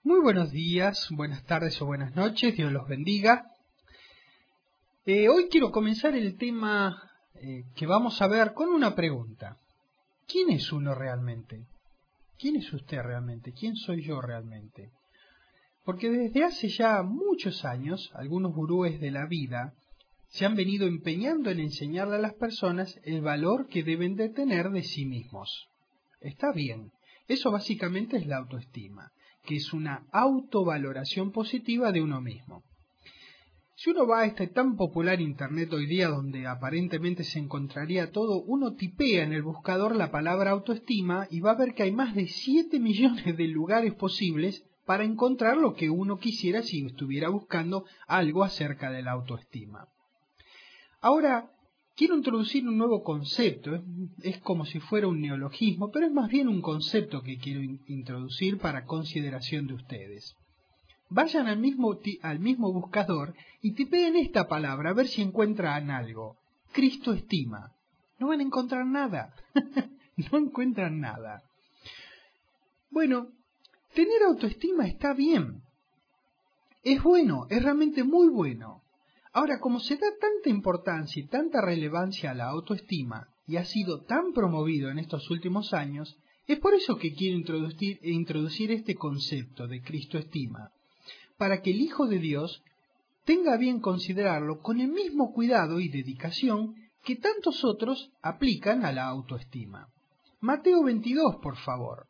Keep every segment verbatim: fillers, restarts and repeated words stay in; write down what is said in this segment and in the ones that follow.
Muy buenos días, buenas tardes o buenas noches, Dios los bendiga. Eh, hoy quiero comenzar el tema eh, que vamos a ver con una pregunta. ¿Quién es uno realmente? ¿Quién es usted realmente? ¿Quién soy yo realmente? Porque desde hace ya muchos años, algunos gurúes de la vida se han venido empeñando en enseñarle a las personas el valor que deben de tener de sí mismos. Está bien, eso básicamente es la autoestima, que es una autovaloración positiva de uno mismo. Si uno va a este tan popular internet hoy día donde aparentemente se encontraría todo, uno tipea en el buscador la palabra autoestima y va a ver que hay más de siete millones de lugares posibles para encontrar lo que uno quisiera si estuviera buscando algo acerca de la autoestima. Ahora, quiero introducir un nuevo concepto, es, es como si fuera un neologismo, pero es más bien un concepto que quiero in- introducir para consideración de ustedes. Vayan al mismo, al mismo buscador y tipeen esta palabra a ver si encuentran algo. Cristo estima. No van a encontrar nada. No encuentran nada. Bueno, tener autoestima está bien. Es bueno, es realmente muy bueno. Ahora, como se da tanta importancia y tanta relevancia a la autoestima y ha sido tan promovido en estos últimos años, es por eso que quiero introducir, introducir este concepto de Cristo estima, para que el Hijo de Dios tenga bien considerarlo con el mismo cuidado y dedicación que tantos otros aplican a la autoestima. Mateo veintidós, por favor.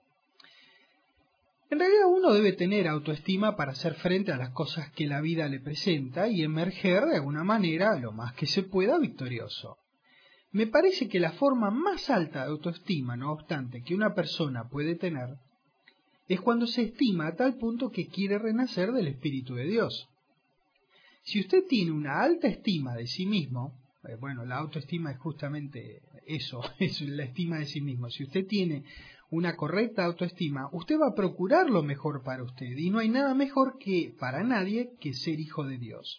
En realidad uno debe tener autoestima para hacer frente a las cosas que la vida le presenta y emerger de alguna manera lo más que se pueda victorioso. Me parece que la forma más alta de autoestima, no obstante, que una persona puede tener, es cuando se estima a tal punto que quiere renacer del Espíritu de Dios. Si usted tiene una alta estima de sí mismo, eh, bueno, la autoestima es justamente eso, es la estima de sí mismo. Si usted tiene una correcta autoestima, usted va a procurar lo mejor para usted, y no hay nada mejor que para nadie que ser hijo de Dios.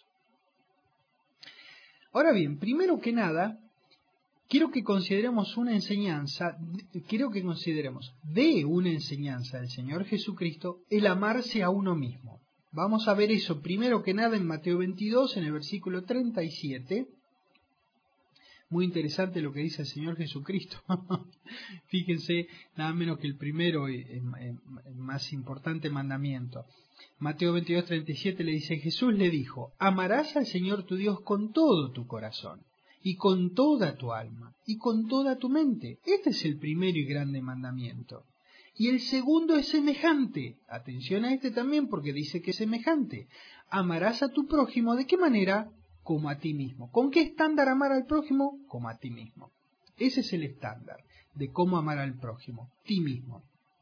Ahora bien, primero que nada, quiero que consideremos una enseñanza, quiero que consideremos de una enseñanza del Señor Jesucristo el amarse a uno mismo. Vamos a ver eso primero que nada en Mateo veintidós, en el versículo treinta y siete. Muy interesante lo que dice el Señor Jesucristo. Fíjense, nada menos que el primero y más importante mandamiento. Mateo veintidós, treinta y siete le dice, Jesús le dijo, amarás al Señor tu Dios con todo tu corazón, y con toda tu alma, y con toda tu mente. Este es el primero y grande mandamiento. Y el segundo es semejante. Atención a este también porque dice que es semejante. Amarás a tu prójimo, ¿de qué manera? Como a ti mismo. ¿Con qué estándar amar al prójimo? Como a ti mismo. Ese es el estándar de cómo amar al prójimo, ti mismo.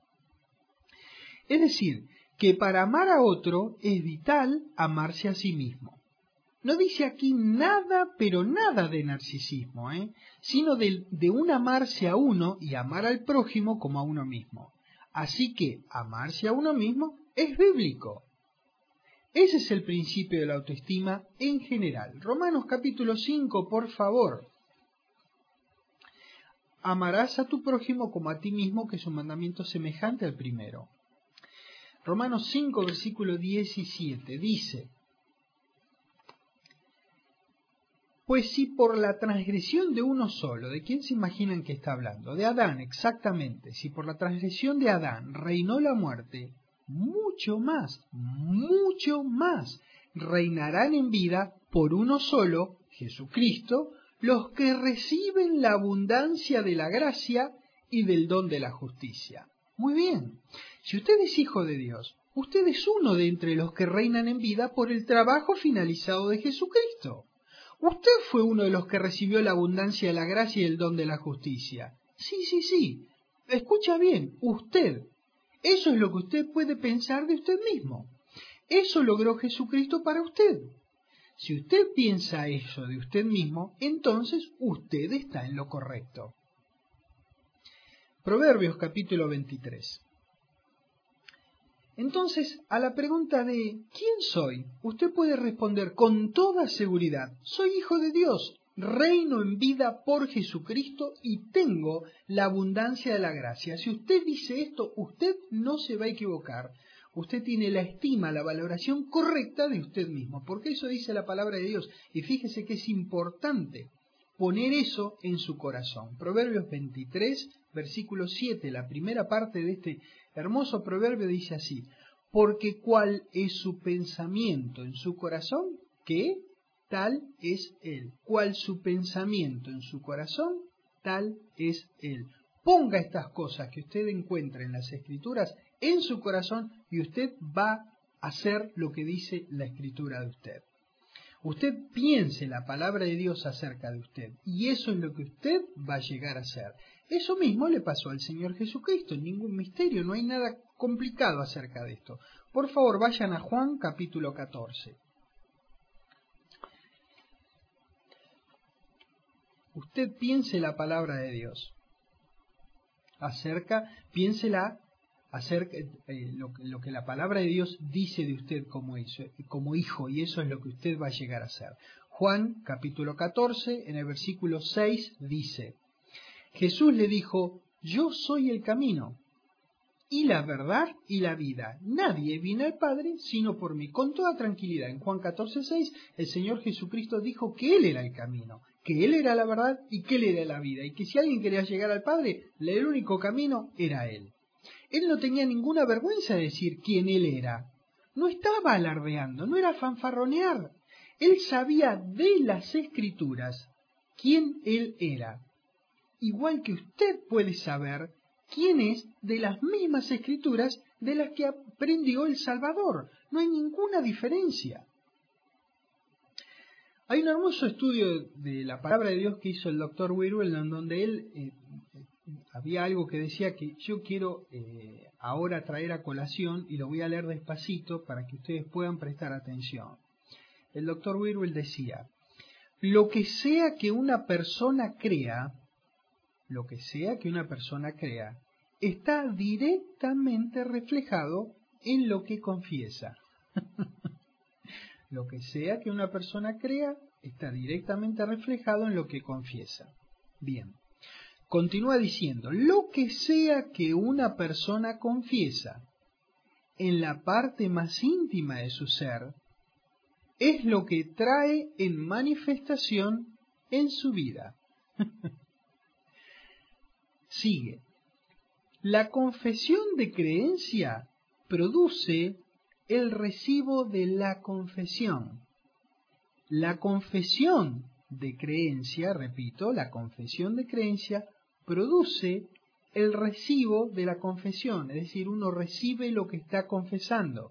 Es decir, que para amar a otro es vital amarse a sí mismo. No dice aquí nada, pero nada de narcisismo, ¿eh? sino de, de un amarse a uno y amar al prójimo como a uno mismo. Así que amarse a uno mismo es bíblico. Ese es el principio de la autoestima en general. Romanos capítulo cinco, por favor. Amarás a tu prójimo como a ti mismo, que es un mandamiento semejante al primero. Romanos cinco, versículo diecisiete, dice, pues si por la transgresión de uno solo, ¿de quién se imaginan que está hablando? De Adán, exactamente. Si por la transgresión de Adán reinó la muerte, mucho más, mucho más reinarán en vida por uno solo, Jesucristo, los que reciben la abundancia de la gracia y del don de la justicia. Muy bien, si usted es hijo de Dios, usted es uno de entre los que reinan en vida por el trabajo finalizado de Jesucristo. Usted fue uno de los que recibió la abundancia de la gracia y el don de la justicia. Sí, sí, sí. Escucha bien, usted. Eso es lo que usted puede pensar de usted mismo. Eso logró Jesucristo para usted. Si usted piensa eso de usted mismo, entonces usted está en lo correcto. Proverbios capítulo veintitrés. Entonces, a la pregunta de ¿quién soy? Usted puede responder con toda seguridad, soy hijo de Dios, reino en vida por Jesucristo y tengo la abundancia de la gracia. Si usted dice esto, usted no se va a equivocar. usted tiene la estima, la valoración correcta de usted mismo, porque eso dice la palabra de Dios. Y fíjese que es importante poner eso en su corazón. Proverbios veintitrés, versículo siete, la primera parte de este hermoso proverbio dice así: porque cuál es su pensamiento en su corazón, ¿qué? Tal es él. Cuál su pensamiento en su corazón, tal es él. Ponga estas cosas que usted encuentra en las Escrituras en su corazón y usted va a hacer lo que dice la Escritura de usted. Usted piense la palabra de Dios acerca de usted y eso es lo que usted va a llegar a hacer. Eso mismo le pasó al Señor Jesucristo, ningún misterio, no hay nada complicado acerca de esto. Por favor, vayan a Juan capítulo catorce. Usted piense la palabra de Dios acerca, piénsela acerca eh, lo, lo que la palabra de Dios dice de usted como hijo, como hijo, y eso es lo que usted va a llegar a ser. Juan capítulo catorce, en el versículo seis dice: Jesús le dijo: yo soy el camino y la verdad y la vida. Nadie viene al Padre sino por mí. Con toda tranquilidad, en Juan catorce seis, el Señor Jesucristo dijo que Él era el camino, que Él era la verdad y que Él era la vida, y que si alguien quería llegar al Padre, el único camino era Él. Él no tenía ninguna vergüenza de decir quién Él era. No estaba alardeando, no era fanfarronear. Él sabía de las Escrituras quién Él era. Igual que usted puede saber quién es de las mismas Escrituras de las que aprendió el Salvador. No hay ninguna diferencia. Hay un hermoso estudio de la palabra de Dios que hizo el doctor Wierwille, en donde él eh, había algo que decía que yo quiero eh, ahora traer a colación y lo voy a leer despacito para que ustedes puedan prestar atención. El doctor Wierwille decía: lo que sea que una persona crea, lo que sea que una persona crea, está directamente reflejado en lo que confiesa. Lo que sea que una persona crea, está directamente reflejado en lo que confiesa. Bien. Continúa diciendo: lo que sea que una persona confiesa en la parte más íntima de su ser, es lo que trae en manifestación en su vida. Sigue. La confesión de creencia produce el recibo de la confesión. La confesión de creencia, repito, la confesión de creencia produce el recibo de la confesión, es decir, uno recibe lo que está confesando.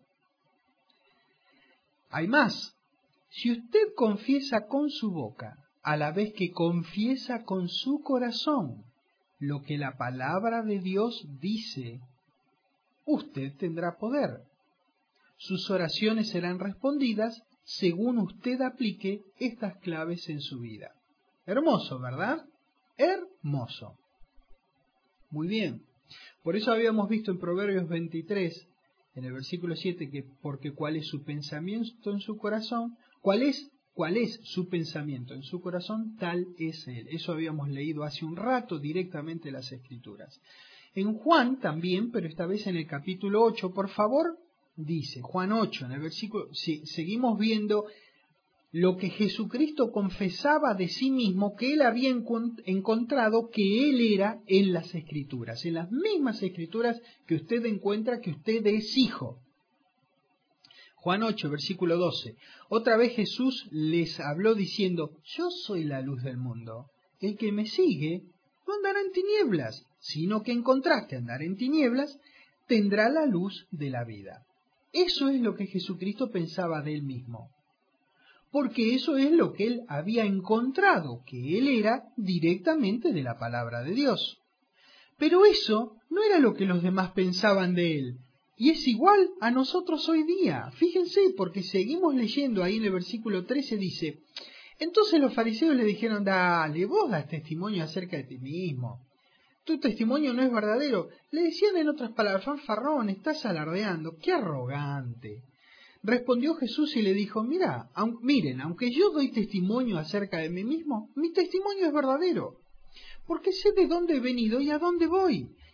Hay más. Si usted confiesa con su boca, a la vez que confiesa con su corazón lo que la palabra de Dios dice, usted tendrá poder. Sus oraciones serán respondidas según usted aplique estas claves en su vida. Hermoso, ¿verdad? Hermoso. Muy bien. Por eso habíamos visto en Proverbios veintitrés, en el versículo siete, que porque cuál es su pensamiento en su corazón, cuál es, cuál es su pensamiento en su corazón, tal es él. Eso habíamos leído hace un rato directamente en las Escrituras. En Juan también, pero esta vez en el capítulo ocho, por favor, dice, Juan ocho, en el versículo, si, seguimos viendo lo que Jesucristo confesaba de sí mismo, que él había encontrado que él era en las Escrituras, en las mismas Escrituras que usted encuentra que usted es hijo. Juan ocho, versículo doce. Otra vez Jesús les habló diciendo: yo soy la luz del mundo. El que me sigue no andará en tinieblas, sino que en contraste a andar en tinieblas, tendrá la luz de la vida. Eso es lo que Jesucristo pensaba de él mismo, porque eso es lo que él había encontrado, que él era directamente de la palabra de Dios. Pero eso no era lo que los demás pensaban de él, y es igual a nosotros hoy día. Fíjense, porque seguimos leyendo ahí en el versículo trece, dice: entonces los fariseos le dijeron: dale, vos das testimonio acerca de ti mismo. Tu testimonio no es verdadero. Le decían en otras palabras: fanfarrón, estás alardeando, qué arrogante. Respondió Jesús y le dijo: Mira, aun, miren, aunque yo doy testimonio acerca de mí mismo, mi testimonio es verdadero, porque sé de dónde he venido y a dónde voy,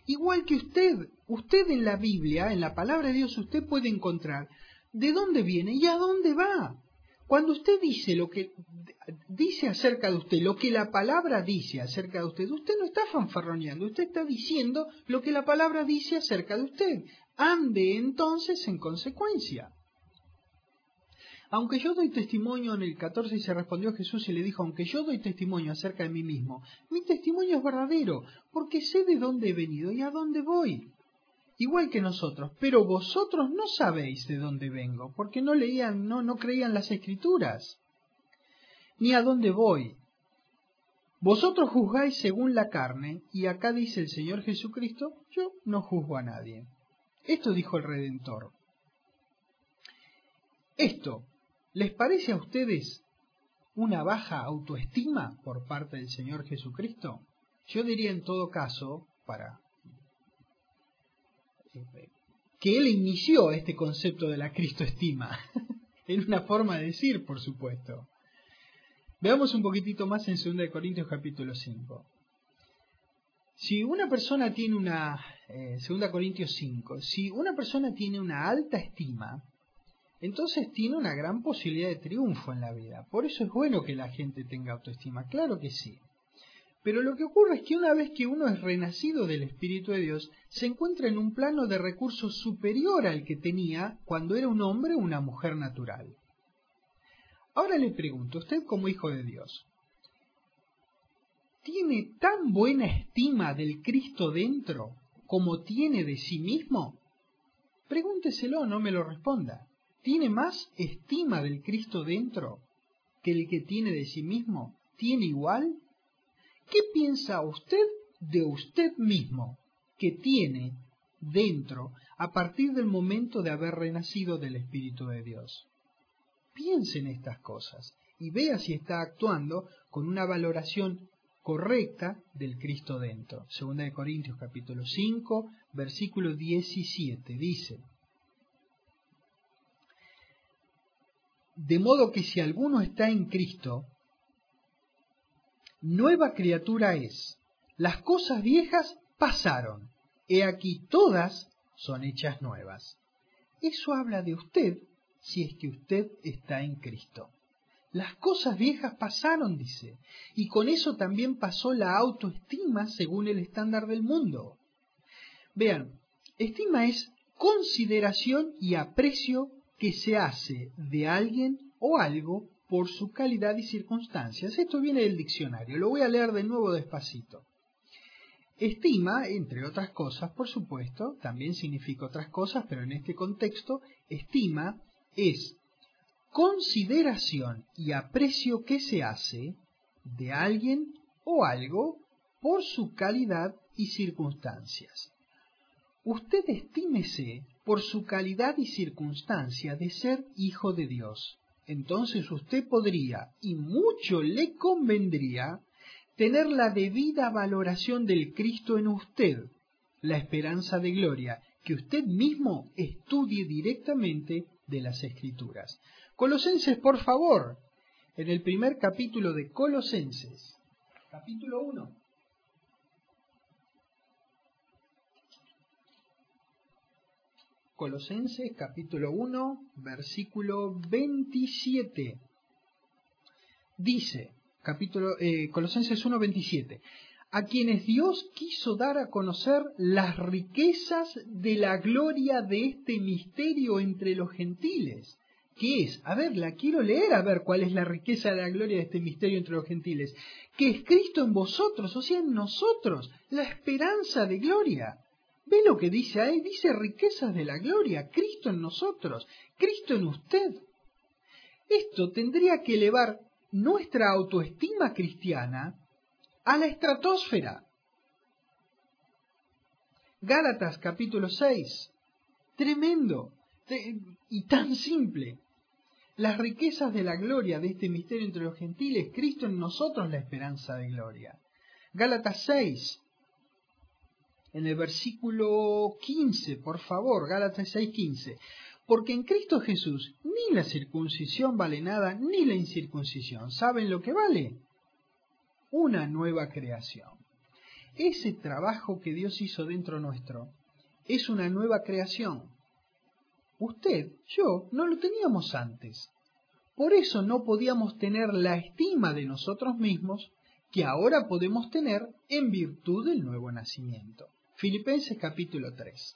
Igual que usted, usted en la Biblia, en la palabra de Dios, usted puede encontrar de dónde viene y a dónde va. Cuando usted dice lo que dice acerca de usted, lo que la palabra dice acerca de usted, usted no está fanfarroneando, usted está diciendo lo que la palabra dice acerca de usted. Ande entonces en consecuencia. Aunque yo doy testimonio, en el catorce se respondió Jesús y le dijo, aunque yo doy testimonio acerca de mí mismo, mi testimonio es verdadero, porque sé de dónde he venido y a dónde voy. Igual que nosotros, pero vosotros no sabéis de dónde vengo, porque no leían, no, no creían las Escrituras, ni a dónde voy. Vosotros juzgáis según la carne, y acá dice el Señor Jesucristo, yo no juzgo a nadie. Esto dijo el Redentor. Esto, ¿les parece a ustedes una baja autoestima por parte del Señor Jesucristo? Yo diría en todo caso, para que Él inició este concepto de la cristoestima, en una forma de decir, por supuesto. Veamos un poquitito más en segunda de Corintios capítulo cinco. Si una persona tiene una, eh, segunda de Corintios cinco, si una persona tiene una alta estima, entonces tiene una gran posibilidad de triunfo en la vida. Por eso es bueno que la gente tenga autoestima, claro que sí. Pero lo que ocurre es que una vez que uno es renacido del Espíritu de Dios, se encuentra en un plano de recursos superior al que tenía cuando era un hombre o una mujer natural. Ahora le pregunto, usted como hijo de Dios, ¿tiene tan buena estima del Cristo dentro como tiene de sí mismo? Pregúnteselo, no me lo responda. ¿Tiene más estima del Cristo dentro que el que tiene de sí mismo? ¿Tiene igual? ¿Qué piensa usted de usted mismo que tiene dentro a partir del momento de haber renacido del Espíritu de Dios? Piense en estas cosas y vea si está actuando con una valoración correcta del Cristo dentro. Segunda de Corintios capítulo cinco, versículo diecisiete, dice: de modo que si alguno está en Cristo, nueva criatura es. Las cosas viejas pasaron, he aquí todas son hechas nuevas. Eso habla de usted si es que usted está en Cristo. Las cosas viejas pasaron, dice, y con eso también pasó la autoestima según el estándar del mundo. Vean, estima es consideración y aprecio que se hace de alguien o algo por su calidad y circunstancias. Esto viene del diccionario, lo voy a leer de nuevo despacito. Estima, entre otras cosas, por supuesto, también significa otras cosas, pero en este contexto, estima es consideración y aprecio que se hace de alguien o algo por su calidad y circunstancias. Usted estímese por su calidad y circunstancia de ser hijo de Dios. Entonces usted podría, y mucho le convendría, tener la debida valoración del Cristo en usted, la esperanza de gloria, que usted mismo estudie directamente de las Escrituras. Colosenses, por favor, en el primer capítulo de Colosenses, capítulo uno. Colosenses capítulo uno, versículo veintisiete. Dice, capítulo, eh, Colosenses uno, veintisiete, a quienes Dios quiso dar a conocer las riquezas de la gloria de este misterio entre los gentiles. ¿Qué es? A ver, la quiero leer a ver cuál es la riqueza de la gloria de este misterio entre los gentiles. Que es Cristo en vosotros, o sea, en nosotros, la esperanza de gloria. ¿Ve lo que dice ahí? Dice riquezas de la gloria, Cristo en nosotros, Cristo en usted. Esto tendría que elevar nuestra autoestima cristiana a la estratosfera. Gálatas capítulo seis, tremendo y tan simple. Las riquezas de la gloria de este misterio entre los gentiles, Cristo en nosotros, la esperanza de gloria. Gálatas seis, en el versículo quince, por favor, Gálatas seis, quince. Porque en Cristo Jesús ni la circuncisión vale nada, ni la incircuncisión. ¿Saben lo que vale? Una nueva creación. ese trabajo que Dios hizo dentro nuestro, es una nueva creación. Usted, yo, no lo teníamos antes. Por eso no podíamos tener la estima de nosotros mismos que ahora podemos tener en virtud del nuevo nacimiento. Filipenses capítulo tres.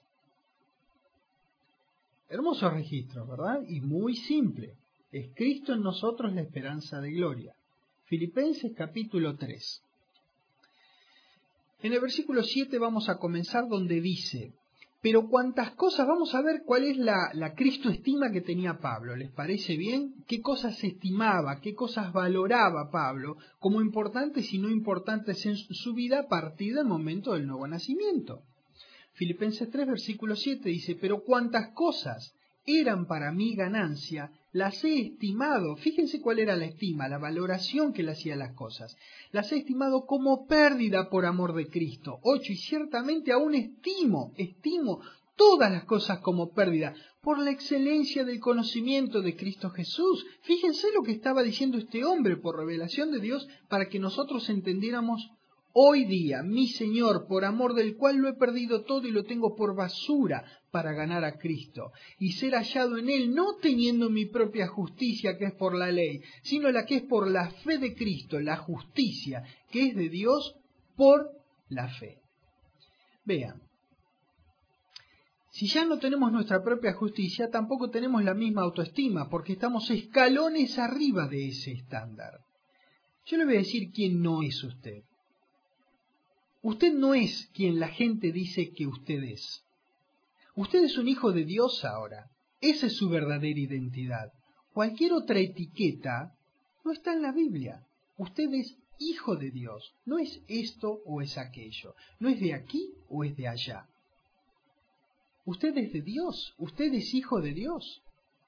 Hermoso registro, ¿verdad? Y muy simple. Es Cristo en nosotros la esperanza de gloria. Filipenses capítulo tres. En el versículo siete vamos a comenzar donde dice: pero cuántas cosas, vamos a ver cuál es la, la Cristo estima que tenía Pablo. ¿Les parece bien? ¿Qué cosas estimaba, qué cosas valoraba Pablo como importantes y no importantes en su vida a partir del momento del nuevo nacimiento? Filipenses tres, versículo siete dice: pero cuántas cosas eran para mí ganancia, las he estimado. Fíjense cuál era la estima, la valoración que le hacía a las cosas. Las he estimado como pérdida por amor de Cristo. Ocho, y ciertamente aún estimo, estimo todas las cosas como pérdida por la excelencia del conocimiento de Cristo Jesús. Fíjense lo que estaba diciendo este hombre por revelación de Dios para que nosotros entendiéramos. Hoy día, mi Señor, por amor del cual lo he perdido todo y lo tengo por basura para ganar a Cristo y ser hallado en Él, no teniendo mi propia justicia que es por la ley, sino la que es por la fe de Cristo, la justicia que es de Dios por la fe. Vean, si ya no tenemos nuestra propia justicia, tampoco tenemos la misma autoestima, porque estamos escalones arriba de ese estándar. Yo le voy a decir quién no es usted. Usted no es quien la gente dice que usted es. Usted es un hijo de Dios ahora. Esa es su verdadera identidad. Cualquier otra etiqueta no está en la Biblia. Usted es hijo de Dios. No es esto o es aquello. No es de aquí o es de allá. Usted es de Dios. Usted es hijo de Dios.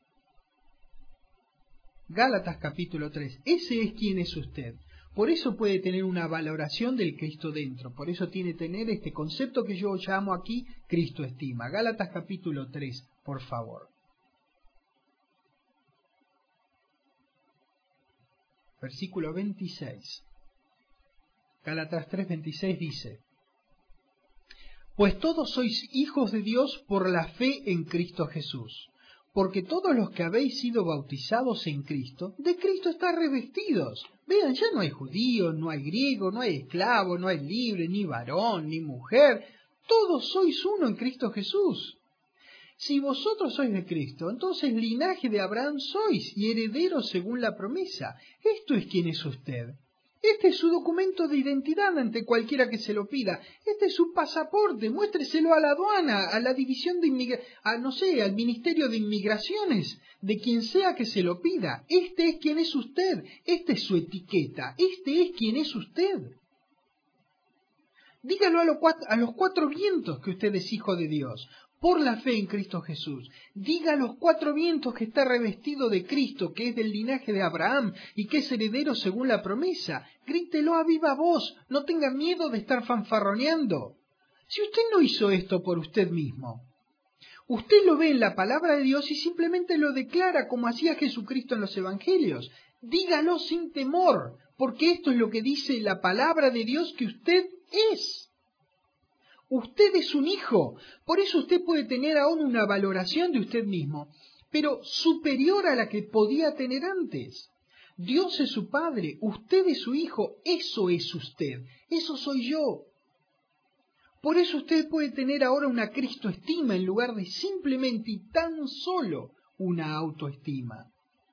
Gálatas capítulo tres. Ese es quien es usted. Por eso puede tener una valoración del Cristo dentro. Por eso tiene que tener este concepto que yo llamo aquí Cristo estima. Gálatas capítulo tres, por favor. Versículo veintiséis. Gálatas tres, veintiséis dice: pues todos sois hijos de Dios por la fe en Cristo Jesús. Porque todos los que habéis sido bautizados en Cristo, de Cristo estáis revestidos. Vean, ya no hay judío, no hay griego, no hay esclavo, no hay libre, ni varón, ni mujer. Todos sois uno en Cristo Jesús. Si vosotros sois de Cristo, entonces linaje de Abraham sois y herederos según la promesa. Esto es quien es usted. Este es su documento de identidad ante cualquiera que se lo pida. Este es su pasaporte. Muéstreselo a la aduana, a la división de inmigración, a no sé, al Ministerio de Inmigraciones, de quien sea que se lo pida. Este es quien es usted. Esta es su etiqueta. Este es quien es usted. Dígalo a, lo cuatro, a los cuatro vientos que usted es hijo de Dios, por la fe en Cristo Jesús. Diga a los cuatro vientos que está revestido de Cristo, que es del linaje de Abraham y que es heredero según la promesa. Grítelo a viva voz, no tenga miedo de estar fanfarroneando. Si usted no hizo esto por usted mismo, usted lo ve en la palabra de Dios y simplemente lo declara como hacía Jesucristo en los evangelios. Dígalo sin temor, porque esto es lo que dice la palabra de Dios que usted es. Usted es un hijo, por eso usted puede tener aún una valoración de usted mismo, pero superior a la que podía tener antes. Dios es su padre, usted es su hijo, eso es usted, eso soy yo. Por eso usted puede tener ahora una Cristo estima en lugar de simplemente y tan solo una autoestima.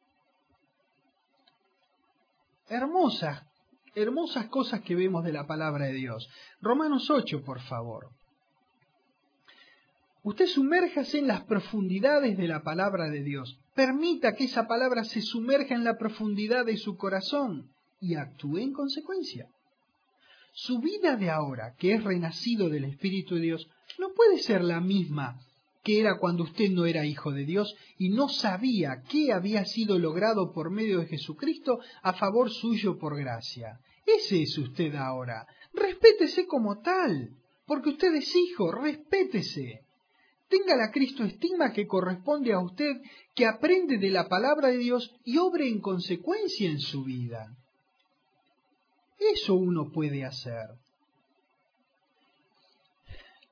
Hermosas. Hermosas cosas que vemos de la palabra de Dios. Romanos ocho, por favor. Usted sumérjase en las profundidades de la palabra de Dios. Permita que esa palabra se sumerja en la profundidad de su corazón y actúe en consecuencia. Su vida de ahora, que es renacido del Espíritu de Dios, no puede ser la misma que era cuando usted no era hijo de Dios y no sabía qué había sido logrado por medio de Jesucristo a favor suyo por gracia. Ese es usted ahora. Respétese como tal, porque usted es hijo, respétese. Tenga la Cristo estima que corresponde a usted, que aprende de la palabra de Dios y obre en consecuencia en su vida. Eso uno puede hacer.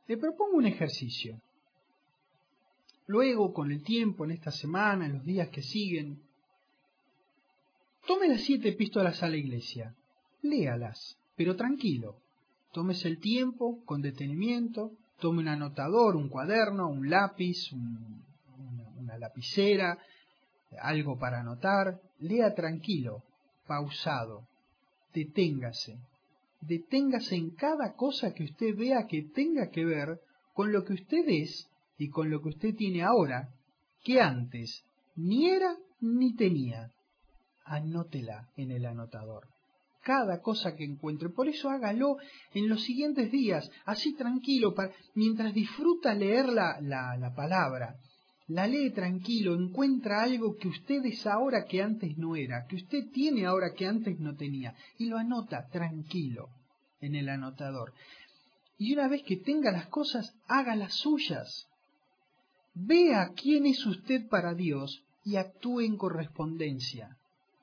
Le propongo un ejercicio. Luego, con el tiempo, en esta semana, en los días que siguen, tome las siete epístolas a la iglesia, léalas, pero tranquilo. Tómese el tiempo, con detenimiento, tome un anotador, un cuaderno, un lápiz, un, una, una lapicera, algo para anotar. Lea tranquilo, pausado, deténgase. Deténgase en cada cosa que usted vea que tenga que ver con lo que usted es y con lo que usted tiene ahora, que antes ni era ni tenía. Anótela en el anotador. Cada cosa que encuentre. Por eso hágalo en los siguientes días, así tranquilo, para, mientras disfruta leer la, la, la palabra. La lee tranquilo, encuentra algo que usted es ahora que antes no era, que usted tiene ahora que antes no tenía, y lo anota tranquilo en el anotador. Y una vez que tenga las cosas, haga las suyas. Vea quién es usted para Dios y actúe en correspondencia.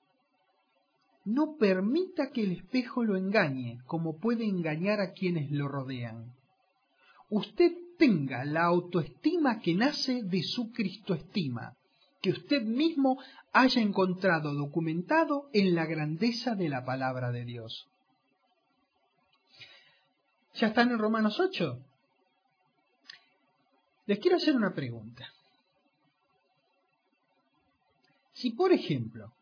No permita que el espejo lo engañe, como puede engañar a quienes lo rodean. Usted tenga la autoestima que nace de su Cristoestima, que usted mismo haya encontrado documentado en la grandeza de la palabra de Dios. ¿Ya están en Romanos ocho? Les quiero hacer una pregunta. Si, por ejemplo,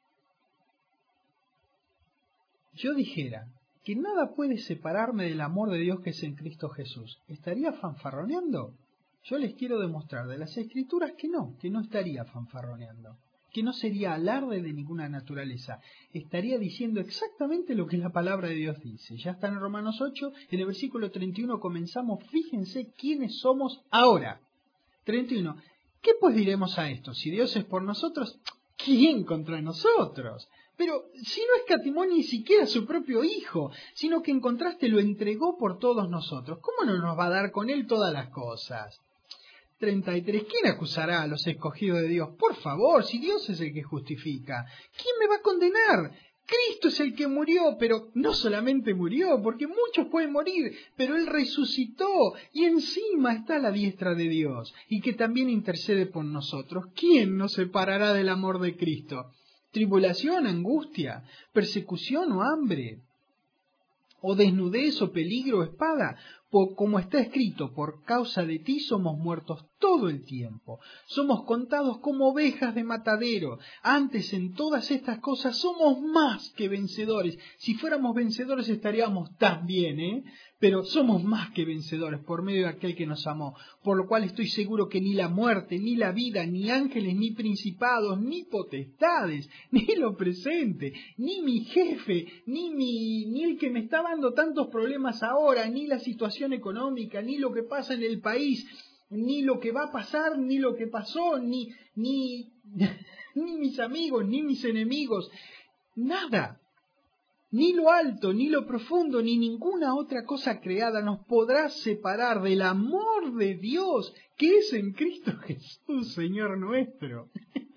yo dijera que nada puede separarme del amor de Dios que es en Cristo Jesús, ¿estaría fanfarroneando? Yo les quiero demostrar de las Escrituras que no, que no estaría fanfarroneando, que no sería alarde de ninguna naturaleza. Estaría diciendo exactamente lo que la palabra de Dios dice. Ya está en Romanos ocho, en el versículo treinta y uno comenzamos, fíjense quiénes somos ahora. treinta y uno. ¿Qué pues diremos a esto? Si Dios es por nosotros, ¿quién contra nosotros? Pero si no escatimó ni siquiera a su propio Hijo, sino que en contraste lo entregó por todos nosotros, ¿cómo no nos va a dar con Él todas las cosas? treinta y tres. ¿Quién acusará a los escogidos de Dios? Por favor, si Dios es el que justifica, ¿quién me va a condenar? Cristo es el que murió, pero no solamente murió, porque muchos pueden morir, pero Él resucitó y encima está a la diestra de Dios y que también intercede por nosotros. ¿Quién nos separará del amor de Cristo? ¿Tribulación, angustia, persecución o hambre? ¿O desnudez o peligro o espada? Por, como está escrito, por causa de ti somos muertos todo el tiempo. Somos contados como ovejas de matadero. Antes en todas estas cosas somos más que vencedores. Si fuéramos vencedores estaríamos tan bien, ¿eh? Pero somos más que vencedores por medio de aquel que nos amó. Por lo cual estoy seguro que ni la muerte, ni la vida, ni ángeles, ni principados, ni potestades, ni lo presente, ni mi jefe, ni, mi, ni el que me está dando tantos problemas ahora, ni la situación económica, ni lo que pasa en el país, ni lo que va a pasar, ni lo que pasó, ni, ni, ni mis amigos, ni mis enemigos, nada. Ni lo alto, ni lo profundo, ni ninguna otra cosa creada nos podrá separar del amor de Dios que es en Cristo Jesús, Señor nuestro.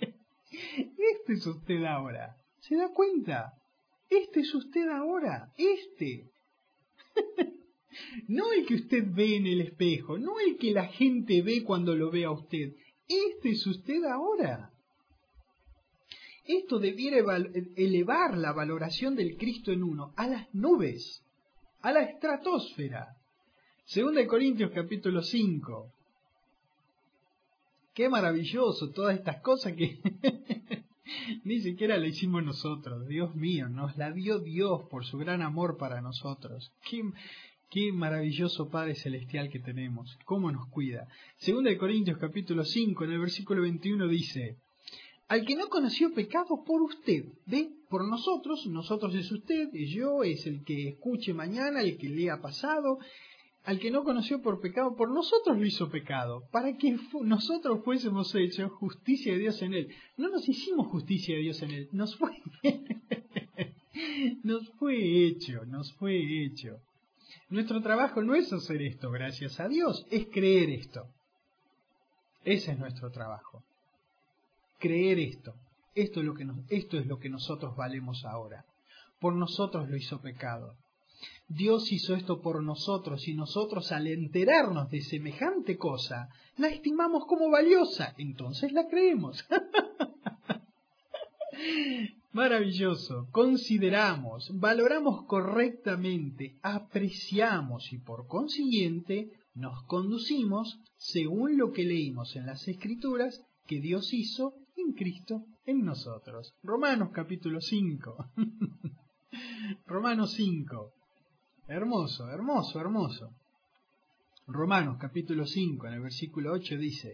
Este es usted ahora. ¿Se da cuenta? Este es usted ahora. Este. No el que usted ve en el espejo, no el que la gente ve cuando lo ve a usted. Este es usted ahora. Esto debiera elevar la valoración del Cristo en uno a las nubes, a la estratosfera. Segunda de Corintios capítulo cinco. Qué maravilloso todas estas cosas que ni siquiera la hicimos nosotros. Dios mío, nos la dio Dios por su gran amor para nosotros. Qué, qué maravilloso Padre Celestial que tenemos. Cómo nos cuida. Segunda de Corintios capítulo cinco, en el versículo veintiuno dice: al que no conoció pecado por usted, ¿ve? Por nosotros, nosotros es usted, es yo, es el que escuche mañana, el que lea pasado. Al que no conoció por pecado, por nosotros lo hizo pecado, para que fu- nosotros fuésemos hechos justicia de Dios en él. No nos hicimos justicia de Dios en él, nos fue, nos fue hecho, nos fue hecho. Nuestro trabajo no es hacer esto, gracias a Dios, es creer esto. Ese es nuestro trabajo. Creer esto. Esto es lo que nos, esto es lo que nosotros valemos ahora. Por nosotros lo hizo pecado. Dios hizo esto por nosotros y nosotros al enterarnos de semejante cosa, la estimamos como valiosa, entonces la creemos. Maravilloso. Consideramos, valoramos correctamente, apreciamos y por consiguiente nos conducimos según lo que leímos en las Escrituras que Dios hizo en Cristo en nosotros. Romanos capítulo cinco. Romanos cinco. Hermoso, hermoso, hermoso. Romanos capítulo cinco, en el versículo ocho dice: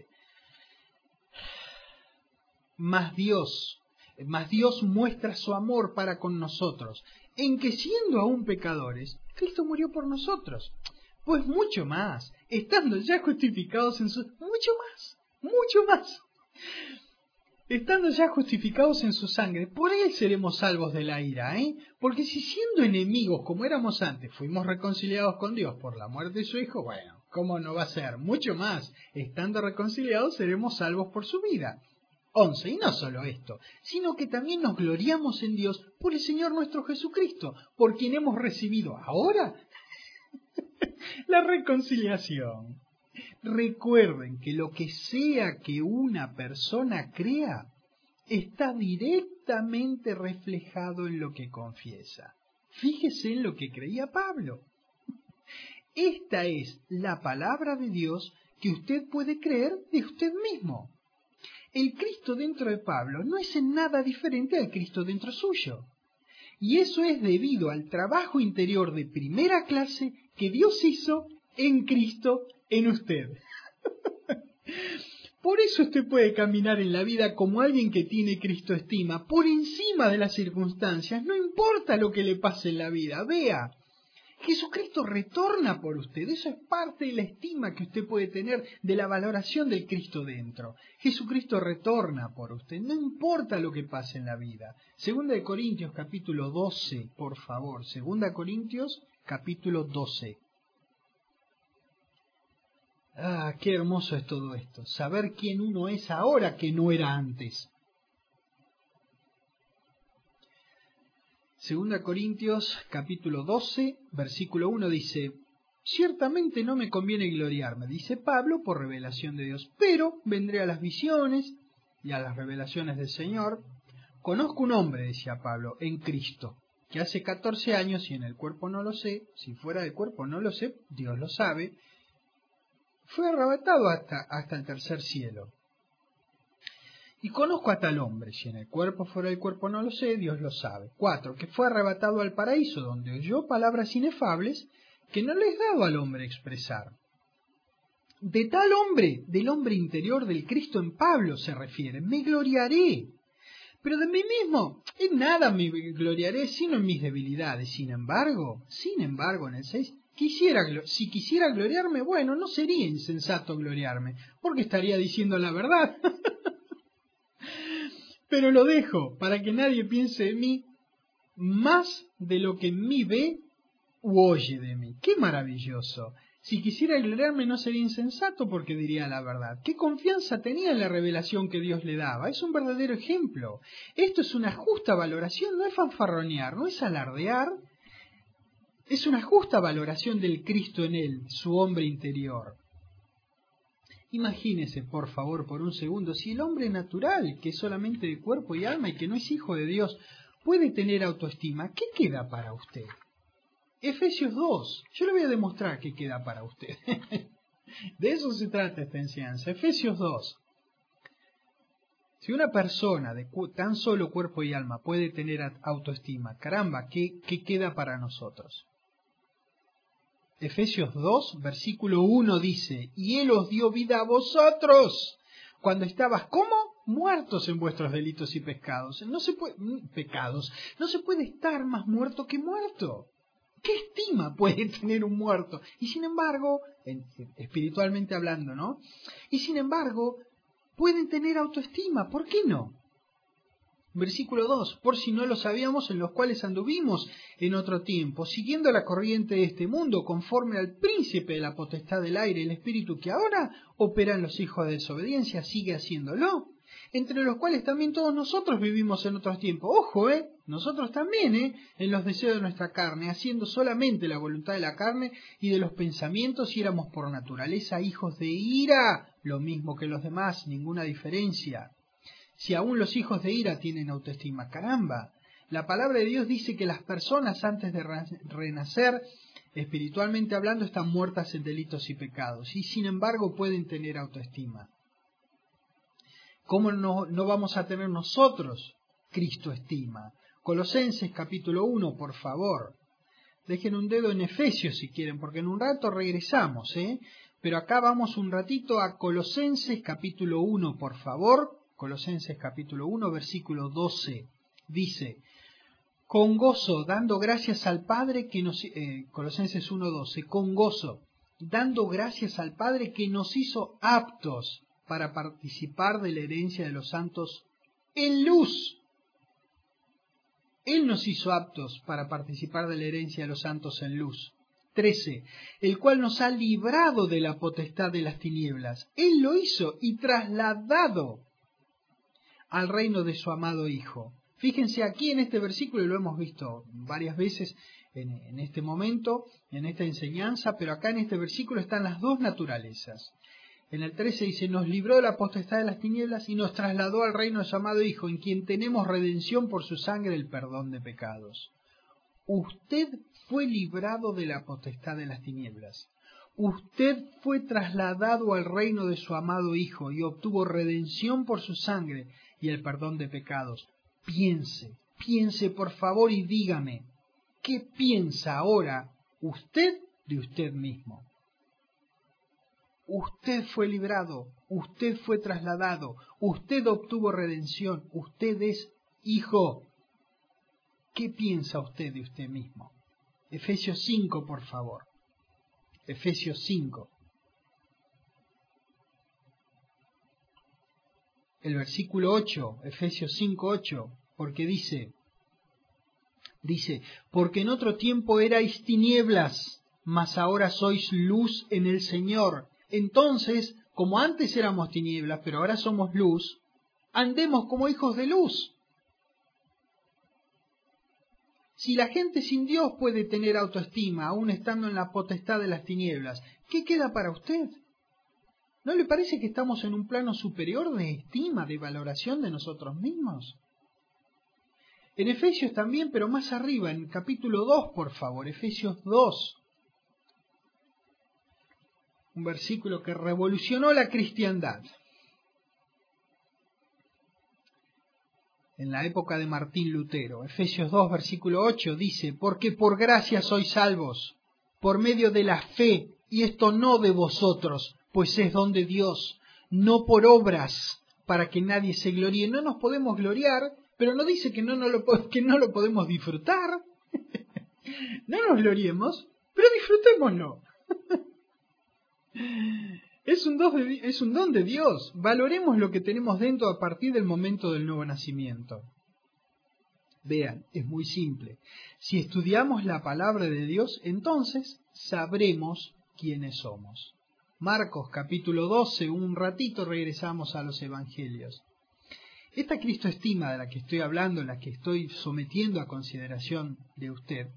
Mas Dios, mas Dios muestra su amor para con nosotros, en que siendo aún pecadores, Cristo murió por nosotros. Pues mucho más, estando ya justificados en su... Mucho más, mucho más. Estando ya justificados en su sangre, por él seremos salvos de la ira, ¿eh? Porque si siendo enemigos como éramos antes, fuimos reconciliados con Dios por la muerte de su Hijo, bueno, ¿cómo no va a ser? Mucho más, estando reconciliados seremos salvos por su vida. once. Y no solo esto, sino que también nos gloriamos en Dios por el Señor nuestro Jesucristo, por quien hemos recibido ahora la reconciliación. Recuerden que lo que sea que una persona crea está directamente reflejado en lo que confiesa. Fíjese en lo que creía Pablo. Esta es la palabra de Dios que usted puede creer de usted mismo. El Cristo dentro de Pablo no es en nada diferente al Cristo dentro suyo. Y eso es debido al trabajo interior de primera clase que Dios hizo en Cristo en usted. Por eso usted puede caminar en la vida como alguien que tiene Cristo estima, por encima de las circunstancias, no importa lo que le pase en la vida. Vea, Jesucristo retorna por usted, eso es parte de la estima que usted puede tener de la valoración del Cristo dentro. Jesucristo retorna por usted, no importa lo que pase en la vida. Segunda de Corintios capítulo doce, por favor, Segunda de Corintios capítulo doce. Ah, qué hermoso es todo esto, saber quién uno es ahora que no era antes. Segunda Corintios capítulo doce, versículo uno dice: Ciertamente no me conviene gloriarme, dice Pablo, por revelación de Dios, pero vendré a las visiones y a las revelaciones del Señor. Conozco un hombre, decía Pablo, en Cristo, que hace catorce años, y en el cuerpo no lo sé, si fuera del cuerpo no lo sé, Dios lo sabe, fue arrebatado hasta, hasta el tercer cielo. Y conozco a tal hombre, si en el cuerpo fuera del cuerpo no lo sé, Dios lo sabe. Cuatro, que fue arrebatado al paraíso, donde oyó palabras inefables que no les daba al hombre expresar. De tal hombre, del hombre interior del Cristo en Pablo se refiere, me gloriaré. Pero de mí mismo, en nada me gloriaré, sino en mis debilidades. Sin embargo, sin embargo, en el seis, quisiera, si quisiera gloriarme, bueno, no sería insensato gloriarme, porque estaría diciendo la verdad. Pero lo dejo para que nadie piense de mí más de lo que en mí ve u oye de mí. ¡Qué maravilloso! Si quisiera gloriarme no sería insensato porque diría la verdad. ¿Qué confianza tenía en la revelación que Dios le daba? Es un verdadero ejemplo. Esto es una justa valoración, no es fanfarronear, no es alardear. Es una justa valoración del Cristo en él, su hombre interior. Imagínese, por favor, por un segundo, si el hombre natural, que es solamente de cuerpo y alma y que no es hijo de Dios, puede tener autoestima, ¿qué queda para usted? Efesios dos, yo le voy a demostrar qué queda para usted. De eso se trata esta enseñanza. Efesios dos. Si una persona de tan solo cuerpo y alma puede tener autoestima, caramba, ¿qué, qué queda para nosotros? Efesios dos, versículo uno dice, y Él os dio vida a vosotros, cuando estabas, ¿cómo? Muertos en vuestros delitos y pecados. No se puede, pecados. No se puede estar más muerto que muerto. ¿Qué estima puede tener un muerto? Y sin embargo, espiritualmente hablando, ¿no? Y sin embargo, pueden tener autoestima. ¿Por qué no? Versículo dos, por si no lo sabíamos, en los cuales anduvimos en otro tiempo, siguiendo la corriente de este mundo, conforme al príncipe de la potestad del aire, el espíritu que ahora opera en los hijos de desobediencia, sigue haciéndolo. entre los cuales también todos nosotros vivimos en otros tiempos. Ojo, ¿eh? Nosotros también, ¿eh? En los deseos de nuestra carne, haciendo solamente la voluntad de la carne y de los pensamientos, y éramos por naturaleza hijos de ira, lo mismo que los demás, ninguna diferencia. Si aún los hijos de ira tienen autoestima, caramba. La palabra de Dios dice que las personas antes de renacer, espiritualmente hablando, están muertas en delitos y pecados, y sin embargo pueden tener autoestima. ¿Cómo no, no vamos a tener nosotros Cristo estima? Colosenses capítulo uno, por favor. Dejen un dedo en Efesios si quieren, porque en un rato regresamos, ¿eh? Pero acá vamos un ratito a Colosenses capítulo uno, por favor. Colosenses capítulo uno, versículo doce. Dice: con gozo, dando gracias al Padre que nos... Eh, Colosenses uno doce, con gozo, dando gracias al Padre que nos hizo aptos para participar de la herencia de los santos en luz. Él nos hizo aptos para participar de la herencia de los santos en luz. trece. El cual nos ha librado de la potestad de las tinieblas. Él lo hizo y trasladado al reino de su amado Hijo. Fíjense aquí en este versículo, y lo hemos visto varias veces en, en este momento, en esta enseñanza, pero acá en este versículo están las dos naturalezas. En el trece dice: nos libró de la potestad de las tinieblas y nos trasladó al reino de su amado Hijo, en quien tenemos redención por su sangre, el perdón de pecados. Usted fue librado de la potestad de las tinieblas. Usted fue trasladado al reino de su amado Hijo y obtuvo redención por su sangre y el perdón de pecados. Piense, piense por favor y dígame, ¿qué piensa ahora usted de usted mismo? Usted fue librado, usted fue trasladado, usted obtuvo redención, usted es hijo. ¿Qué piensa usted de usted mismo? Efesios cinco, por favor. Efesios cinco. El versículo ocho, Efesios cinco, ocho, porque dice, dice, porque en otro tiempo erais tinieblas, mas ahora sois luz en el Señor. Entonces, como antes éramos tinieblas, pero ahora somos luz, andemos como hijos de luz. Si la gente sin Dios puede tener autoestima, aún estando en la potestad de las tinieblas, ¿qué queda para usted? ¿No le parece que estamos en un plano superior de estima, de valoración de nosotros mismos? En Efesios también, pero más arriba, en capítulo dos, por favor, Efesios dos. Un versículo que revolucionó la cristiandad. En la época de Martín Lutero, Efesios dos, versículo ocho, dice, porque por gracia sois salvos, por medio de la fe, y esto no de vosotros, pues es don de Dios, no por obras, para que nadie se gloríe. No nos podemos gloriar, pero no dice que no, no lo, que no lo podemos disfrutar. No nos gloriemos, pero disfrutémoslo. Es un, don de, es un don de Dios. Valoremos lo que tenemos dentro a partir del momento del nuevo nacimiento. Vean, es muy simple. Si estudiamos la palabra de Dios, entonces sabremos quiénes somos. Marcos capítulo doce, un ratito regresamos a los evangelios. Esta Cristo estima de la que estoy hablando, la que estoy sometiendo a consideración de usted,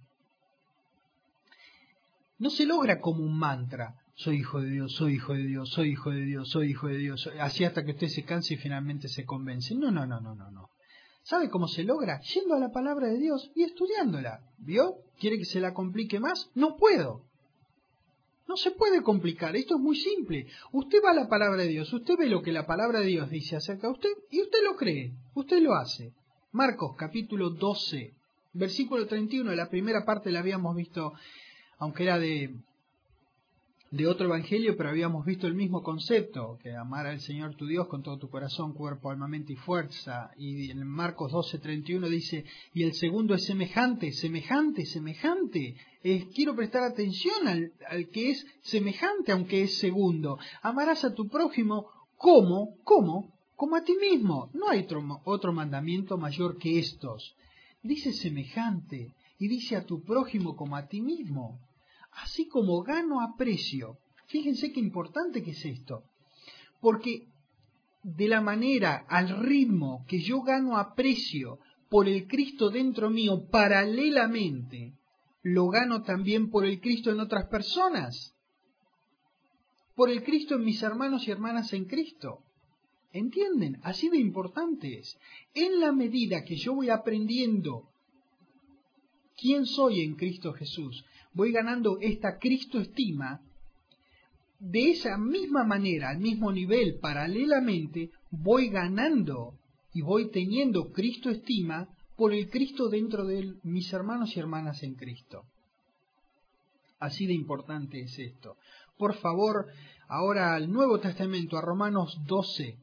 no se logra como un mantra. Soy hijo de Dios, soy hijo de Dios, soy hijo de Dios, soy hijo de Dios, así hasta que usted se canse y finalmente se convence. No, no, no, no, no, no. ¿Sabe cómo se logra? Yendo a la palabra de Dios y estudiándola. ¿Vio? ¿Quiere que se la complique más? No puedo. No se puede complicar, esto es muy simple. Usted va a la palabra de Dios, usted ve lo que la palabra de Dios dice acerca de usted y usted lo cree, usted lo hace. Marcos capítulo doce, versículo treinta y uno, la primera parte la habíamos visto, aunque era de, de otro evangelio, pero habíamos visto el mismo concepto, que amar al Señor tu Dios con todo tu corazón, cuerpo, alma, mente y fuerza. Y en Marcos doce, treinta y uno dice, y el segundo es semejante, semejante, semejante. Eh, quiero prestar atención al, al que es semejante, aunque es segundo. Amarás a tu prójimo como, como, como a ti mismo. No hay otro, otro mandamiento mayor que estos. Dice semejante y dice a tu prójimo como a ti mismo. Así como gano aprecio. Fíjense qué importante que es esto. Porque de la manera, al ritmo que yo gano aprecio por el Cristo dentro mío, paralelamente, lo gano también por el Cristo en otras personas, por el Cristo en mis hermanos y hermanas en Cristo. ¿Entienden? Así de importante es. En la medida que yo voy aprendiendo quién soy en Cristo Jesús, voy ganando esta Cristo estima, de esa misma manera, al mismo nivel, paralelamente, voy ganando y voy teniendo Cristo estima por el Cristo dentro de mis hermanos y hermanas en Cristo. Así de importante es esto. Por favor, ahora al Nuevo Testamento, a Romanos doce.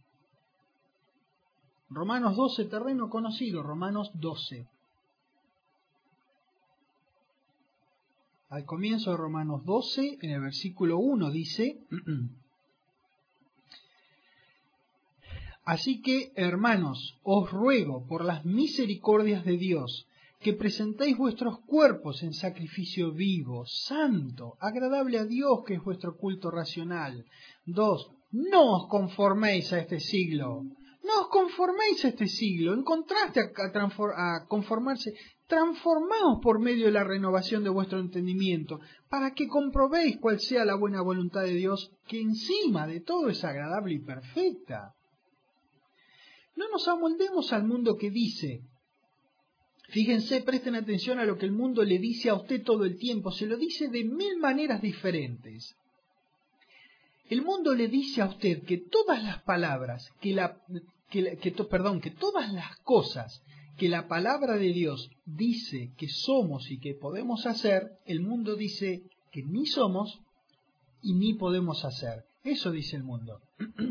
Romanos doce, terreno conocido, Romanos doce. Al comienzo de Romanos doce, en el versículo uno dice: Así que, hermanos, os ruego por las misericordias de Dios, que presentéis vuestros cuerpos en sacrificio vivo, santo, agradable a Dios, que es vuestro culto racional. Dos, no os conforméis a este siglo. No os conforméis a este siglo. En contraste a, a conformarse, transformaos por medio de la renovación de vuestro entendimiento, para que comprobéis cuál sea la buena voluntad de Dios, que encima de todo es agradable y perfecta. No nos amoldemos al mundo que dice. Fíjense, presten atención a lo que el mundo le dice a usted todo el tiempo. Se lo dice de mil maneras diferentes. El mundo le dice a usted que todas las palabras, que la, que, que, perdón, que todas las cosas que la palabra de Dios dice que somos y que podemos hacer, el mundo dice que ni somos y ni podemos hacer. Eso dice el mundo.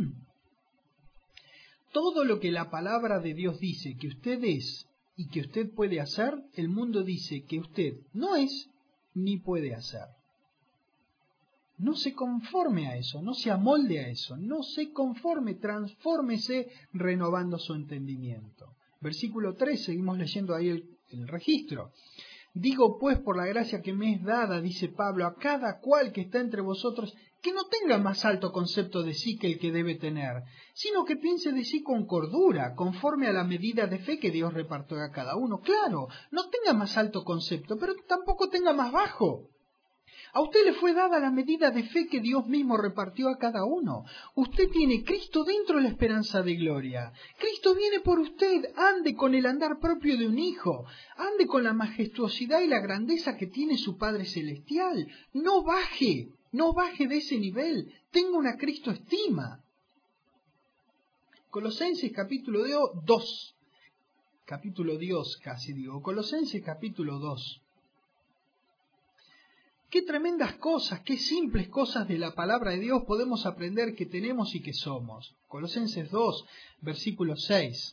Todo lo que la palabra de Dios dice que usted es y que usted puede hacer, el mundo dice que usted no es ni puede hacer. No se conforme a eso, no se amolde a eso, no se conforme, transfórmese renovando su entendimiento. Versículo tres, seguimos leyendo ahí el, el registro. Digo pues por la gracia que me es dada, dice Pablo, a cada cual que está entre vosotros, que no tenga más alto concepto de sí que el que debe tener, sino que piense de sí con cordura, conforme a la medida de fe que Dios repartió a cada uno. Claro, no tenga más alto concepto, pero tampoco tenga más bajo. A usted le fue dada la medida de fe que Dios mismo repartió a cada uno. Usted tiene Cristo dentro de la esperanza de gloria. Cristo viene por usted. Ande con el andar propio de un hijo. Ande con la majestuosidad y la grandeza que tiene su Padre Celestial. No baje, no baje de ese nivel. Tenga una Cristo estima. Colosenses capítulo dos. Capítulo Dios casi digo. Colosenses capítulo dos. Qué tremendas cosas, qué simples cosas de la palabra de Dios podemos aprender que tenemos y que somos. Colosenses dos, versículo seis.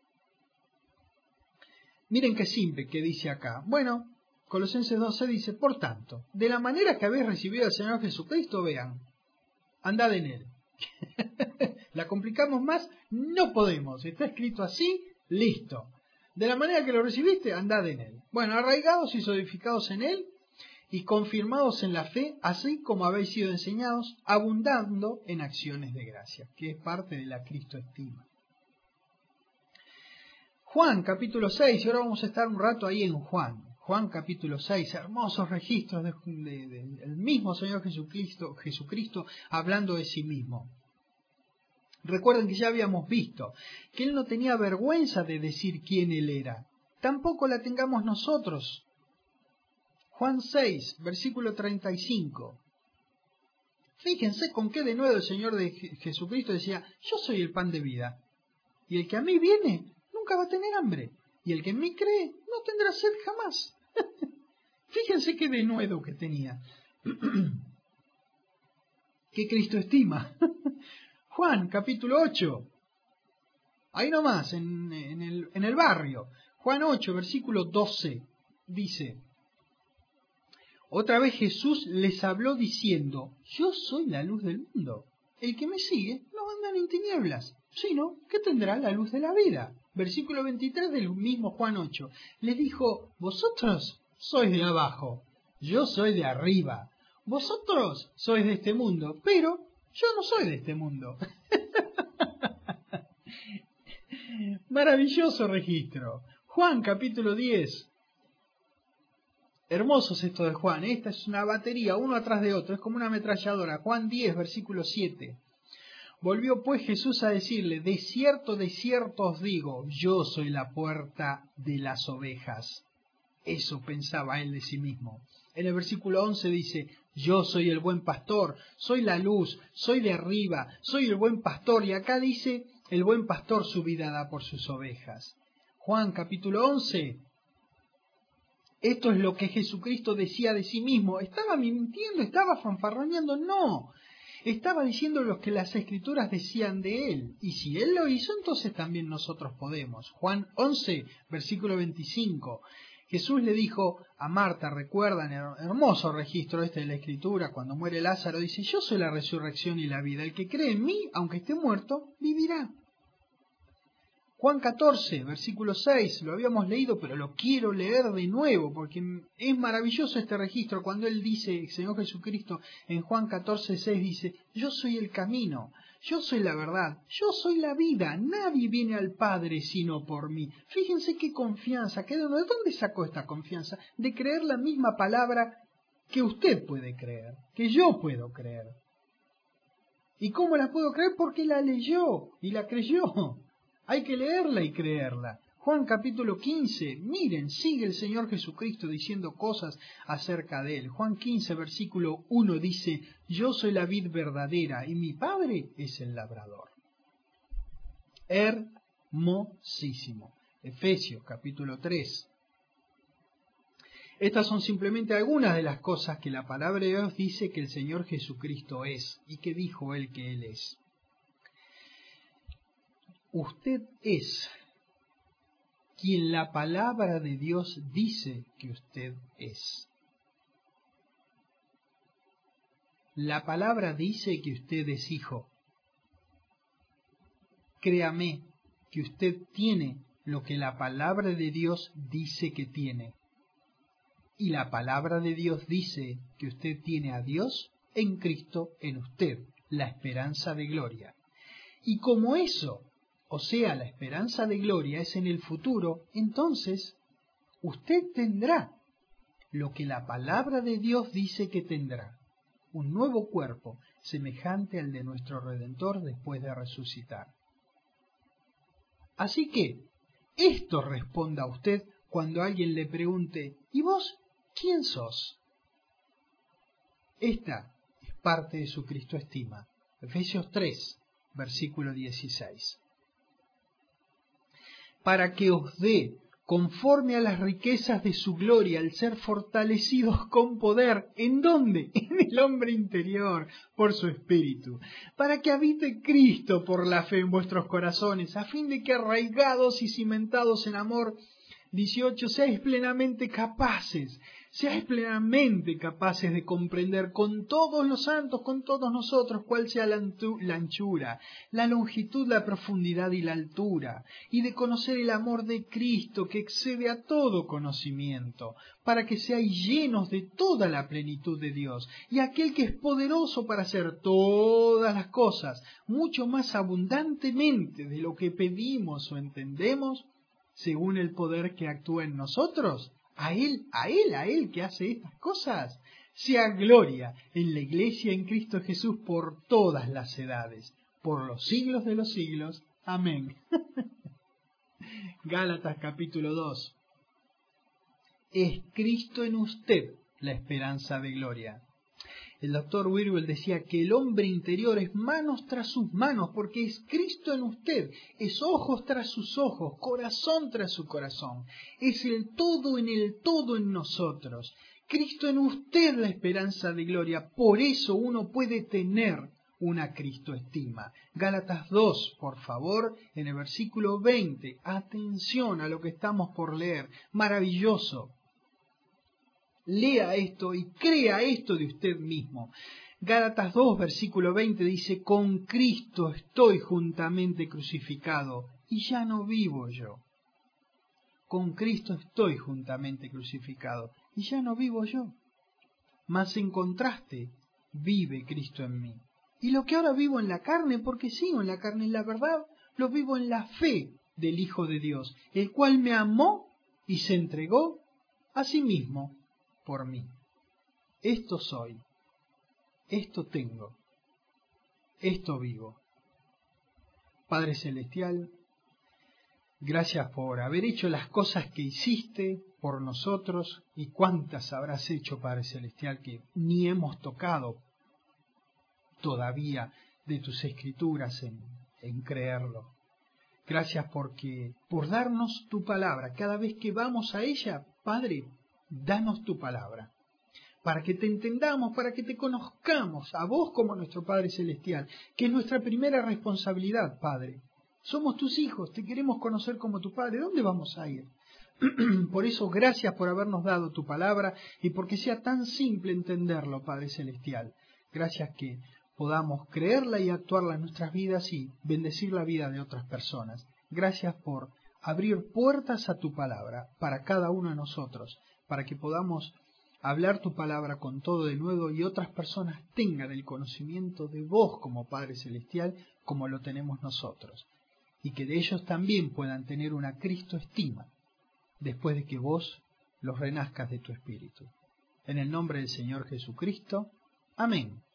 Miren qué simple que dice acá. Bueno, Colosenses dos seis dice, por tanto, de la manera que habéis recibido al Señor Jesucristo, vean, andad en Él. ¿La complicamos más? No podemos. Está escrito así, listo. De la manera que lo recibiste, andad en Él. Bueno, arraigados y solidificados en Él, y confirmados en la fe, así como habéis sido enseñados, abundando en acciones de gracia, que es parte de la Cristo estima. Juan capítulo seis, y ahora vamos a estar un rato ahí en Juan. Juan capítulo seis, hermosos registros del de, de, de, mismo Señor Jesucristo, Jesucristo hablando de sí mismo. Recuerden que ya habíamos visto que Él no tenía vergüenza de decir quién Él era. Tampoco la tengamos nosotros. Juan seis, versículo treinta y cinco. Fíjense con qué de nuevo el Señor de Jesucristo decía, yo soy el pan de vida, y el que a mí viene nunca va a tener hambre, y el que en mí cree no tendrá sed jamás. Fíjense qué denuedo que tenía. ¿Qué Cristo estima? Juan capítulo ocho. Ahí nomás, en, en, el, en el barrio. Juan ocho, versículo doce, dice... Otra vez Jesús les habló diciendo, yo soy la luz del mundo. El que me sigue no anda en tinieblas, sino que tendrá la luz de la vida. Versículo veintitrés del mismo Juan ocho. Les dijo, vosotros sois de abajo, yo soy de arriba. Vosotros sois de este mundo, pero yo no soy de este mundo. Maravilloso registro. Juan capítulo diez. Hermosos esto de Juan. Esta es una batería, uno atrás de otro. Es como una ametralladora. Juan diez, versículo siete. Volvió pues Jesús a decirle, de cierto, de cierto os digo, yo soy la puerta de las ovejas. Eso pensaba él de sí mismo. En el versículo once dice, yo soy el buen pastor, soy la luz, soy de arriba, soy el buen pastor. Y acá dice, el buen pastor su vida da por sus ovejas. Juan capítulo once. Esto es lo que Jesucristo decía de sí mismo. ¿Estaba mintiendo? ¿Estaba fanfarroneando? No. Estaba diciendo lo que las Escrituras decían de él. Y si él lo hizo, entonces también nosotros podemos. Juan once, versículo veinticinco. Jesús le dijo a Marta, recuerdan, hermoso registro este de la Escritura, cuando muere Lázaro, dice, yo soy la resurrección y la vida. El que cree en mí, aunque esté muerto, vivirá. Juan catorce, versículo seis, lo habíamos leído, pero lo quiero leer de nuevo, porque es maravilloso este registro. Cuando él dice, el Señor Jesucristo, en Juan catorce, seis, dice, yo soy el camino, yo soy la verdad, yo soy la vida, nadie viene al Padre sino por mí. Fíjense qué confianza, ¿de dónde sacó esta confianza? De creer la misma palabra que usted puede creer, que yo puedo creer. ¿Y cómo la puedo creer? Porque la leyó y la creyó. Hay que leerla y creerla. Juan capítulo quince, miren, sigue el Señor Jesucristo diciendo cosas acerca de él. Juan quince, versículo uno dice, yo soy la vid verdadera y mi Padre es el labrador. Hermosísimo. Efesios capítulo tres. Estas son simplemente algunas de las cosas que la palabra de Dios dice que el Señor Jesucristo es y que dijo él que él es. Usted es quien la palabra de Dios dice que usted es. La palabra dice que usted es hijo. Créame que usted tiene lo que la palabra de Dios dice que tiene. Y la palabra de Dios dice que usted tiene a Dios en Cristo en usted, la esperanza de gloria. Y como eso, o sea, la esperanza de gloria es en el futuro, entonces usted tendrá lo que la palabra de Dios dice que tendrá, un nuevo cuerpo semejante al de nuestro Redentor después de resucitar. Así que, esto responda a usted cuando alguien le pregunte, ¿y vos quién sos? Esta es parte de su Cristoestima. Efesios tres, versículo dieciséis. Para que os dé, conforme a las riquezas de su gloria, al ser fortalecidos con poder. ¿En dónde? En el hombre interior, por su espíritu. Para que habite Cristo por la fe en vuestros corazones, a fin de que arraigados y cimentados en amor, dieciocho, seáis plenamente capaces, seáis plenamente capaces de comprender con todos los santos, con todos nosotros, cuál sea la, la anchura, la longitud, la profundidad y la altura, y de conocer el amor de Cristo que excede a todo conocimiento, para que seáis llenos de toda la plenitud de Dios, y aquel que es poderoso para hacer todas las cosas, mucho más abundantemente de lo que pedimos o entendemos, según el poder que actúa en nosotros. A Él, a Él, a Él que hace estas cosas, sea gloria en la Iglesia en Cristo Jesús por todas las edades, por los siglos de los siglos. Amén. Gálatas capítulo dos. Es Cristo en usted la esperanza de gloria. El doctor Wirbel decía que el hombre interior es manos tras sus manos, porque es Cristo en usted, es ojos tras sus ojos, corazón tras su corazón, es el todo en el todo en nosotros. Cristo en usted la esperanza de gloria, por eso uno puede tener una Cristoestima. Gálatas dos, por favor, en el versículo veinte, atención a lo que estamos por leer, maravilloso. Lea esto y crea esto de usted mismo. Gálatas dos, versículo veinte dice, con Cristo estoy juntamente crucificado y ya no vivo yo. Con Cristo estoy juntamente crucificado y ya no vivo yo. Mas en contraste, vive Cristo en mí. Y lo que ahora vivo en la carne, porque sigo en la carne, en la verdad, lo vivo en la fe del Hijo de Dios, el cual me amó y se entregó a sí mismo por mí. Esto soy, esto tengo, esto vivo. Padre Celestial, gracias por haber hecho las cosas que hiciste por nosotros y cuántas habrás hecho, Padre Celestial, que ni hemos tocado todavía de tus escrituras en, en creerlo. Gracias porque por darnos tu palabra, cada vez que vamos a ella, Padre, danos tu palabra, para que te entendamos, para que te conozcamos, a vos como nuestro Padre Celestial, que es nuestra primera responsabilidad, Padre. Somos tus hijos, te queremos conocer como tu Padre. ¿Dónde vamos a ir? Por eso, gracias por habernos dado tu palabra y porque sea tan simple entenderlo, Padre Celestial. Gracias que podamos creerla y actuarla en nuestras vidas y bendecir la vida de otras personas. Gracias por abrir puertas a tu palabra para cada uno de nosotros, para que podamos hablar tu palabra con todo de nuevo y otras personas tengan el conocimiento de vos como Padre Celestial, como lo tenemos nosotros, y que de ellos también puedan tener una Cristo estima, después de que vos los renazcas de tu Espíritu. En el nombre del Señor Jesucristo. Amén.